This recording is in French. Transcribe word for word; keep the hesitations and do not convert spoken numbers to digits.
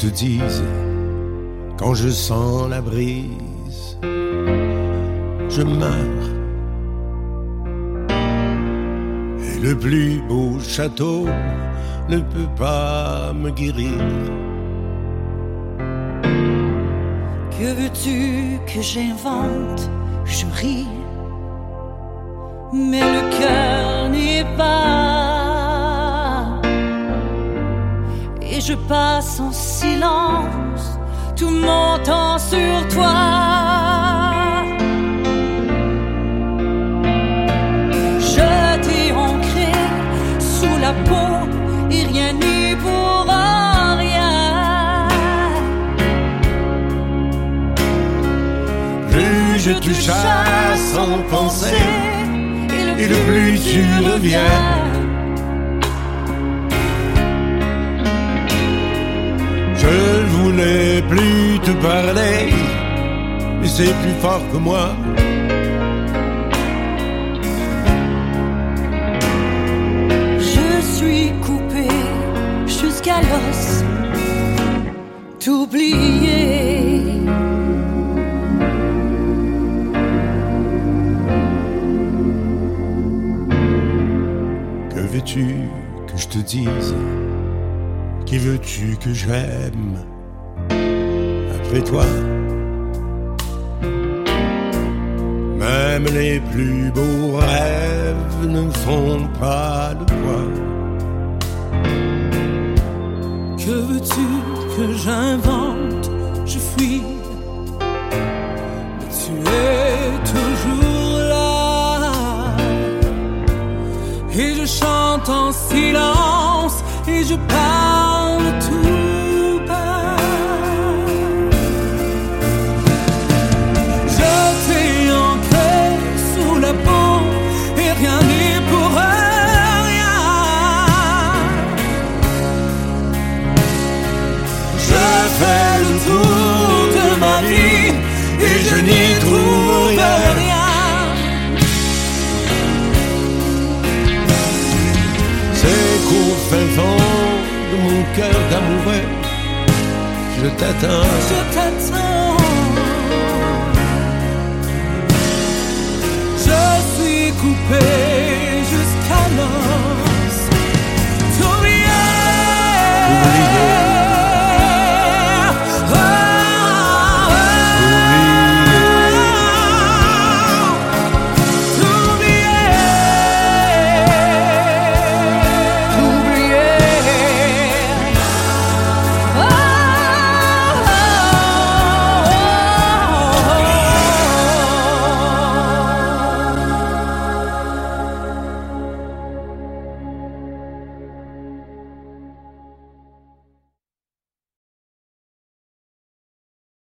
te dise, quand je sens la brise, je meurs. Et le plus beau château ne peut pas me guérir. Que veux-tu que j'invente? Je ris, mais le cœur n'est pas. Et je passe en silence tout mon temps sur toi. Je t'ai ancré sous la peau et rien n'y pourra rien. Plus je te chasse sans penser, et le plus tu reviens. Je ne voulais plus te parler, mais c'est plus fort que moi. Je suis coupé jusqu'à l'os, t'oublier. Que veux-tu que je te dise? Qui veux-tu que j'aime après toi? Même les plus beaux rêves ne font pas le poids. Que veux-tu que j'invente? Je fuis, mais tu es toujours là. Et je chante en silence, et je parle tout bas. Je t'ai ancré sous la peau, et rien n'est pour rien. Je fais le tour de ma vie, et je n'y trouve rien. C'est qu'au fin fond de mon cœur d'amoureux, je t'attends. Je t'attends. Je suis coupé jusqu'à l'os. T'oublier. Oublier.